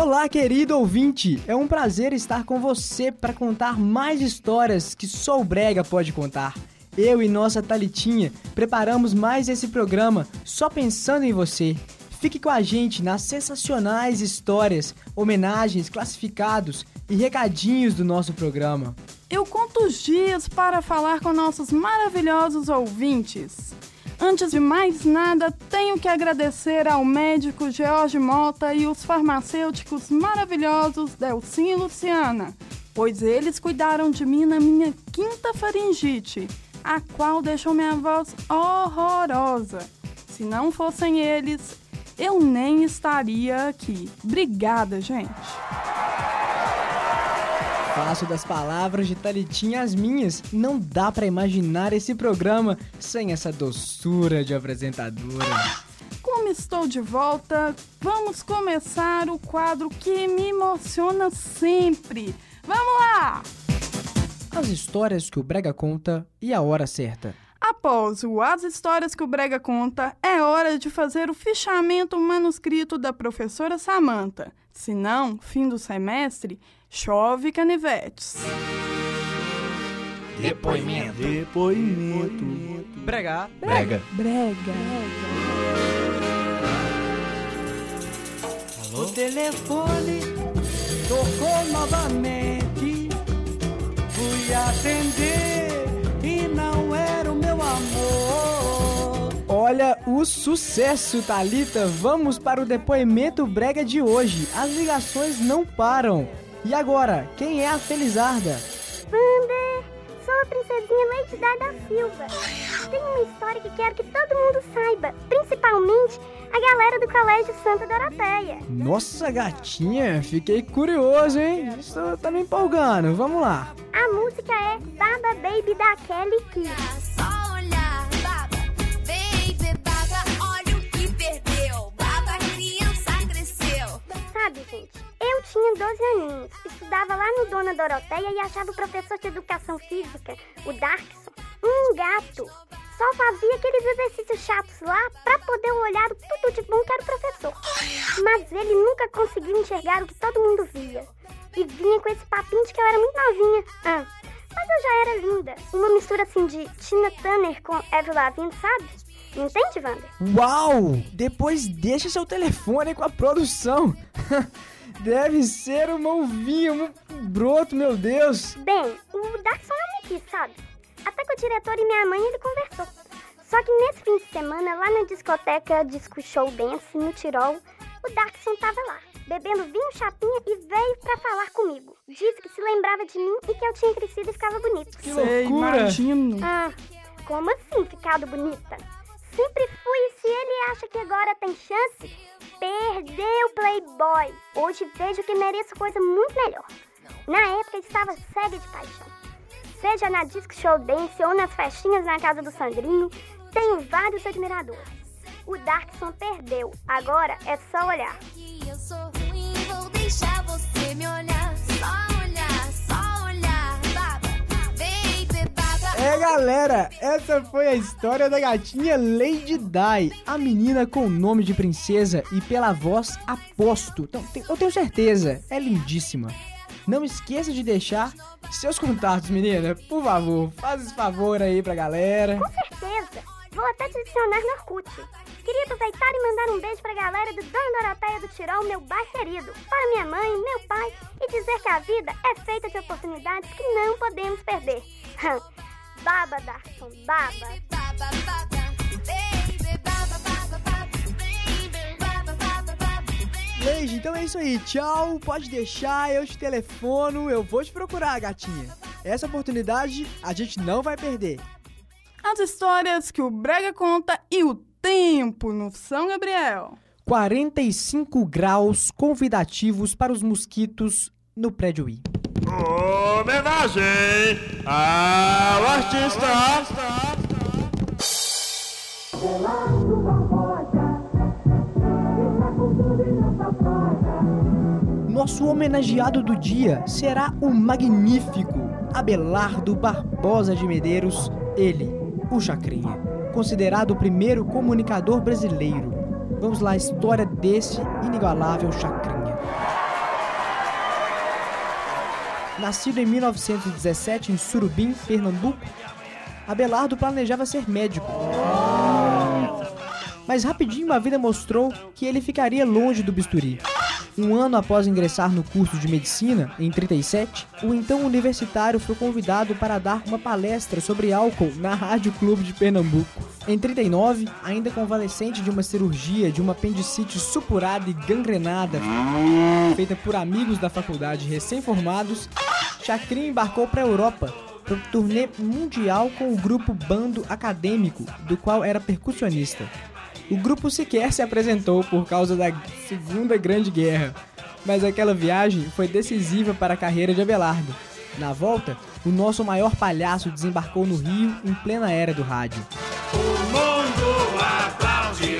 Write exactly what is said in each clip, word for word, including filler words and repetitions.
Olá, querido ouvinte! É um prazer estar com você para contar mais histórias que só o Brega pode contar. Eu e nossa Thalitinha preparamos mais esse programa só pensando em você. Fique com a gente nas sensacionais histórias, homenagens, classificados e recadinhos do nosso programa. Eu conto os dias para falar com nossos maravilhosos ouvintes. Antes de mais nada, tenho que agradecer ao médico George Mota e os farmacêuticos maravilhosos Delcinho e Luciana, pois eles cuidaram de mim na minha quinta faringite, a qual deixou minha voz horrorosa. Se não fossem eles, eu nem estaria aqui. Obrigada, gente. Faço das palavras de Thalitinha as minhas. Não dá pra imaginar esse programa sem essa doçura de apresentadora. Como estou de volta, vamos começar o quadro que me emociona sempre. Vamos lá! As histórias que o Brega conta e a hora certa. Após o As Histórias que o Brega Conta, é hora de fazer o fichamento manuscrito da professora Samantha. Se não, fim do semestre, chove canivetes. Depoimento. Depoimento. Brega. Brega. Brega. Alô? O telefone tocou novamente. Fui atender e não era o meu amor. Olha o sucesso, Thalita! Vamos para o depoimento Brega de hoje. As ligações não param. E agora, quem é a Felizarda? Wander, sou a princesinha Lady Di da Silva. Tem uma história que quero que todo mundo saiba, principalmente a galera do Colégio Santa Doroteia. Nossa, gatinha, fiquei curioso, hein? Isso tá me empolgando, vamos lá. A música é Baba Baby da Kelly Key. Só olhar, baba, baby, baba, olha o que perdeu. Baba, criança cresceu. Sabe, gente, eu tinha doze aninhos, estudava lá no Dona Doroteia e achava o professor de educação física, o Darkson, um gato. Só fazia aqueles exercícios chatos lá pra poder olhar o tudo de bom que era o professor. Mas ele nunca conseguiu enxergar o que todo mundo via. E vinha com esse papinho de que eu era muito novinha. Ah, mas eu já era linda. Uma mistura assim de Tina Turner com Avril Lavigne, sabe? Entende, Wander? Uau! Depois deixa seu telefone com a produção. Deve ser uma uvinha, um broto, meu Deus. Bem, o Darkson não me quis, sabe? Até com o diretor e minha mãe ele conversou. Só que nesse fim de semana, lá na discoteca Disco Show Dance, no Tirol, o Darkson tava lá, bebendo vinho chapinha e veio pra falar comigo. Disse que se lembrava de mim e que eu tinha crescido e ficava bonito. Que Sei, loucura! imagino. Ah, como assim ficado bonita? Sempre fui e se ele acha que agora tem chance, perdeu, Playboy. Hoje vejo que mereço coisa muito melhor. Na época estava cega de paixão. Seja na Disco Show Dance ou nas festinhas na casa do Sandrinho, tenho vários admiradores. O Darkson perdeu, agora é só olhar. Que eu sou ruim, vou deixar você me olhar. Só olhar, só olhar, baba, baby, baba. É, galera, essa foi a história da gatinha Lady Di, a menina com o nome de princesa e pela voz aposto. Então, eu tenho certeza, é lindíssima. Não esqueça de deixar seus contatos, menina. Por favor, faz esse favor aí pra galera. Com certeza, vou até te adicionar no Orkut. Queria aproveitar e mandar um beijo pra galera do Dona Doroteia do Tirol, meu bairro querido, para minha mãe, meu pai, e dizer que a vida é feita de oportunidades que não podemos perder. Baba, Darkson, baba. Baba, baba, baby, baba, baba, baba, baby, baba, baba, baba, baby. Lady, então é isso aí. Tchau, pode deixar, eu te telefono, eu vou te procurar, gatinha. Essa oportunidade a gente não vai perder. As histórias que o Brega conta e o tempo no São Gabriel. quarenta e cinco graus convidativos para os mosquitos no prédio I. Homenagem ao artista. Nosso homenageado do dia será o magnífico Abelardo Barbosa de Medeiros, ele, o Chacrinha, considerado o primeiro comunicador brasileiro. Vamos lá, a história desse inigualável Chacrinha. Nascido em mil novecentos e dezessete em Surubim, Pernambuco, Abelardo planejava ser médico. Mas rapidinho a vida mostrou que ele ficaria longe do bisturi. Um ano após ingressar no curso de medicina, em trinta e sete, o então universitário foi convidado para dar uma palestra sobre álcool na Rádio Clube de Pernambuco. Em trinta e nove, ainda convalescente de uma cirurgia de uma apendicite supurada e gangrenada, feita por amigos da faculdade recém-formados, Chacrinha embarcou para a Europa, para o turnê mundial com o grupo Bando Acadêmico, do qual era percussionista. O grupo sequer se apresentou por causa da Segunda Grande Guerra, mas aquela viagem foi decisiva para a carreira de Abelardo. Na volta, o nosso maior palhaço desembarcou no Rio em plena era do rádio. O mundo aplaudiu,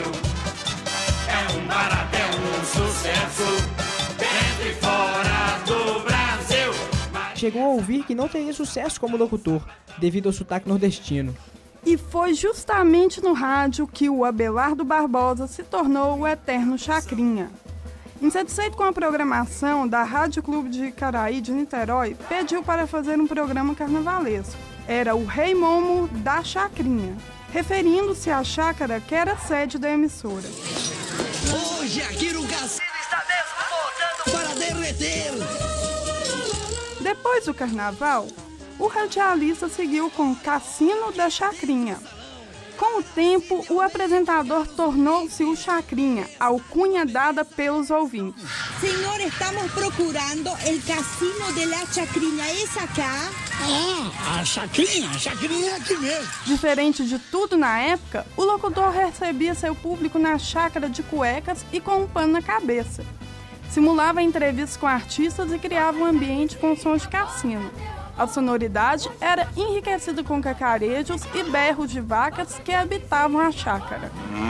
é um barato, é um sucesso, dentro e fora do Brasil. Chegou a ouvir que não teria sucesso como locutor, devido ao sotaque nordestino. E foi justamente no rádio que o Abelardo Barbosa se tornou o eterno Chacrinha. Insatisfeito com a programação da Rádio Clube de Icaraí de Niterói, pediu para fazer um programa carnavalesco. Era o Rei Momo da Chacrinha, referindo-se à chácara que era sede da emissora. Hoje aqui no cassino está mesmo voltando para derreter. Depois do carnaval, o radialista seguiu com Cassino da Chacrinha. Com o tempo, o apresentador tornou-se o Chacrinha, alcunha dada pelos ouvintes. Senhor, estamos procurando o Cassino de la Chacrinha. ¿Es acá? Ah, a Chacrinha, a Chacrinha é aqui mesmo. Diferente de tudo na época, o locutor recebia seu público na chácara de cuecas e com um pano na cabeça. Simulava entrevistas com artistas e criava um ambiente com sons de cassino. A sonoridade era enriquecida com cacarejos e berros de vacas que habitavam a chácara.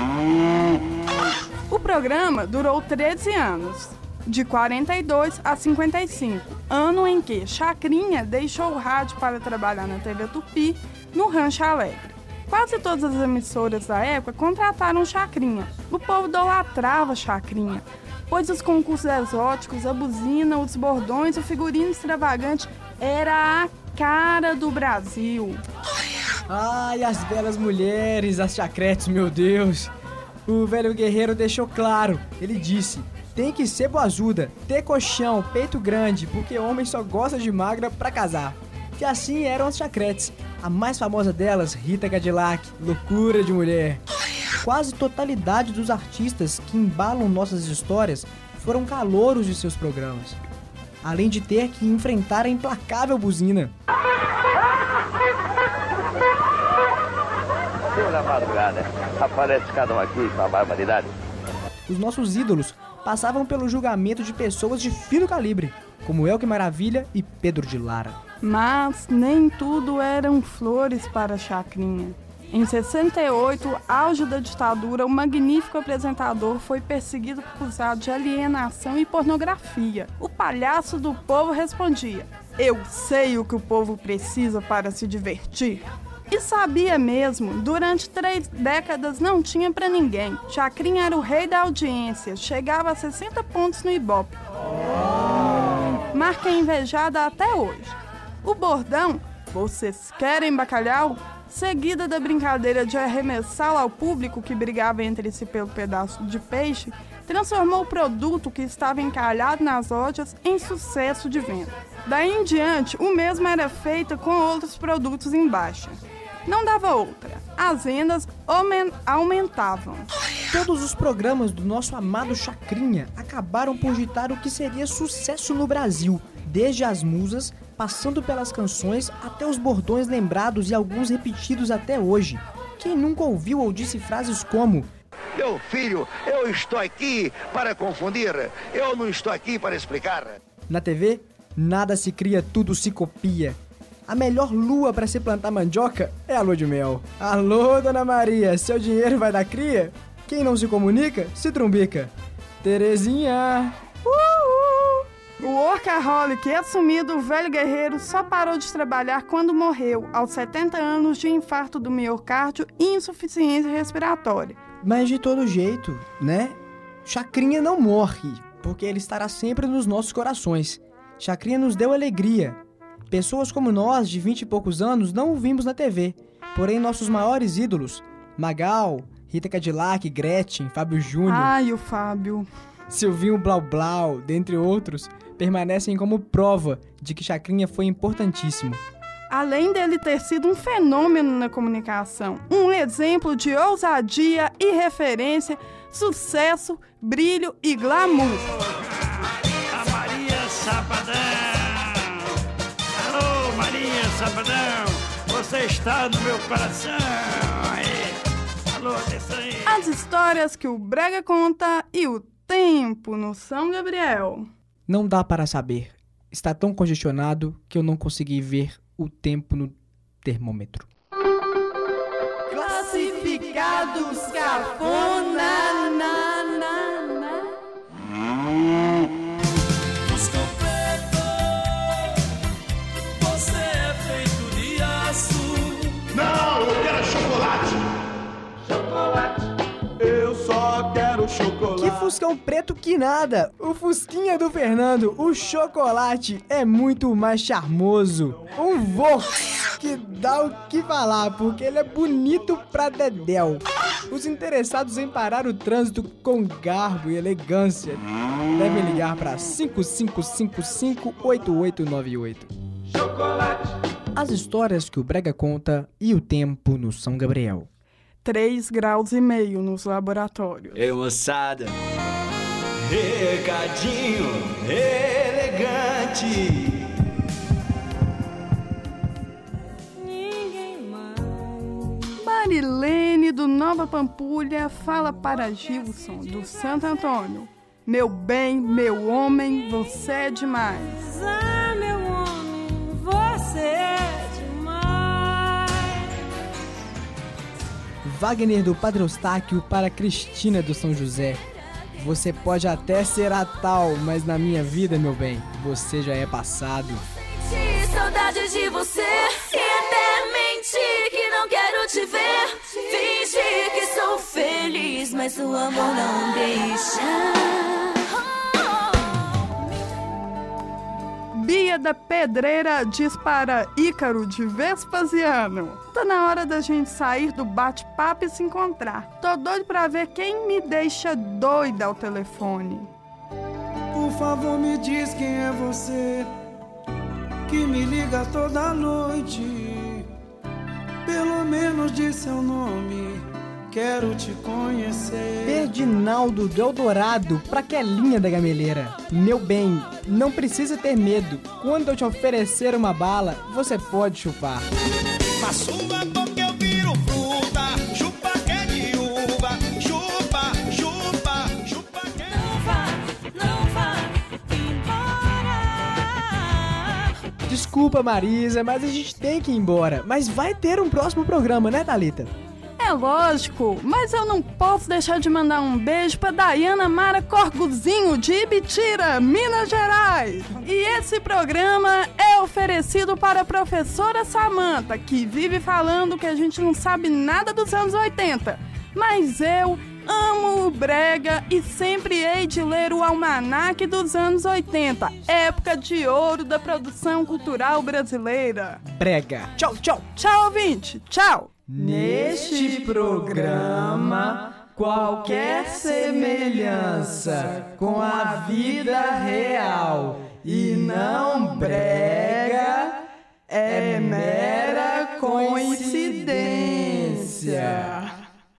O programa durou treze anos, de quarenta e dois a cinquenta e cinco, ano em que Chacrinha deixou o rádio para trabalhar na T V Tupi, no Rancho Alegre. Quase todas as emissoras da época contrataram Chacrinha. O povo idolatrava Chacrinha, pois os concursos exóticos, a buzina, os bordões, o figurino extravagante era a cara do Brasil. Ai, as belas mulheres, as chacretes, meu Deus. O velho guerreiro deixou claro, ele disse: tem que ser boazuda, ter colchão, peito grande, porque homem só gosta de magra pra casar. E assim eram as chacretes. A mais famosa delas, Rita Cadillac, loucura de mulher. Quase totalidade dos artistas que embalam nossas histórias foram calouros de seus programas, além de ter que enfrentar a implacável buzina. Na madrugada, aparece cada um aqui com a barbaridade. Os nossos ídolos passavam pelo julgamento de pessoas de fino calibre, como Elke Maravilha e Pedro de Lara. Mas nem tudo eram flores para Chacrinha. Em sessenta e oito, auge da ditadura, o magnífico apresentador foi perseguido acusado de alienação e pornografia. O palhaço do povo respondia: eu sei o que o povo precisa para se divertir. E sabia mesmo, durante três décadas não tinha pra ninguém. Chacrinha era o rei da audiência, chegava a sessenta pontos no Ibope. Marca invejada até hoje. O bordão, vocês querem bacalhau? Seguida da brincadeira de arremessá-lo ao público que brigava entre si pelo pedaço de peixe, transformou o produto que estava encalhado nas lojas em sucesso de venda. Daí em diante, o mesmo era feito com outros produtos em baixa. Não dava outra. As vendas aumentavam. Todos os programas do nosso amado Chacrinha acabaram por ditar o que seria sucesso no Brasil, desde as musas, passando pelas canções até os bordões lembrados e alguns repetidos até hoje. Quem nunca ouviu ou disse frases como: meu filho, eu estou aqui para confundir, eu não estou aqui para explicar. Na T V, nada se cria, tudo se copia. A melhor lua para se plantar mandioca é a lua de mel. Alô, Dona Maria, seu dinheiro vai dar cria? Quem não se comunica, se trumbica. Terezinha. O workaholic assumido, o velho guerreiro, só parou de trabalhar quando morreu, aos setenta anos, de infarto do miocárdio e insuficiência respiratória. Mas de todo jeito, né? Chacrinha não morre, porque ele estará sempre nos nossos corações. Chacrinha nos deu alegria, Pessoas como nós, de vinte e poucos anos, não o vimos na T V. Porém, nossos maiores ídolos, Magal, Rita Cadillac, Gretchen, Fábio Júnior... Ai, o Fábio... Silvinho Blau Blau, dentre outros, permanecem como prova de que Chacrinha foi importantíssimo. Além dele ter sido um fenômeno na comunicação, um exemplo de ousadia, irreverência, sucesso, brilho e glamour. A Maria Sabadão! Alô, Maria Sabadão! Você está no meu coração! Aí. Alô, desce aí! As histórias que o Brega conta e o tempo no São Gabriel. Não dá para saber. Está tão congestionado que eu não consegui ver o tempo no termômetro. Classificados cafona, na, na, na. Fuscão preto, você é feito de aço. Não, eu quero chocolate. Chocolate. Eu só quero chocolate. Que Fuscão preto que nada! O Fusquinha do Fernando, o chocolate, é muito mais charmoso. Um vô que dá o que falar, porque ele é bonito pra dedéu. Os interessados em parar o trânsito com garbo e elegância devem ligar para cinco cinco cinco cinco, oito oito nove oito. Chocolate. As histórias que o Brega conta e o tempo no São Gabriel. Três graus e meio nos laboratórios. Ei, moçada, recadinho elegante. Marilene do Nova Pampulha fala para Gilson do Santo Antônio. Meu bem, meu homem, você é demais. Ah, meu homem, você é demais. Wagner do Padre Eustáquio para Cristina do São José. Você pode até ser a tal, mas na minha vida, meu bem, você já é passado. Senti saudade de você e até menti que não quero te ver. Fingi que sou feliz, mas o amor não deixa. Bia da Pedreira diz para Ícaro de Vespasiano: tá na hora da gente sair do bate-papo e se encontrar. Tô doido pra ver quem me deixa doida ao telefone. Por favor, me diz quem é você que me liga toda noite. Pelo menos diz seu nome, quero te conhecer. Ferdinaldo do Eldorado pra Quelinha da Gameleira. Meu bem, não precisa ter medo. Quando eu te oferecer uma bala, você pode chupar. Faço uma boca, eu viro fruta. Chupa que é de uva. Chupa, chupa, chupa que é... Não vá, não vá embora. Desculpa, Marisa, mas a gente tem que ir embora. Mas vai ter um próximo programa, né, Thalita? É lógico, mas eu não posso deixar de mandar um beijo pra Dayana Mara Corguzinho, de Ibitira, Minas Gerais. E esse programa é oferecido para a professora Samanta, que vive falando que a gente não sabe nada dos anos oitenta. Mas eu amo o Brega e sempre hei de ler o almanaque dos anos oitenta, época de ouro da produção cultural brasileira. Brega. Tchau, tchau. Tchau, ouvinte. Tchau. Neste programa, qualquer semelhança com a vida real e não brega é mera coincidência.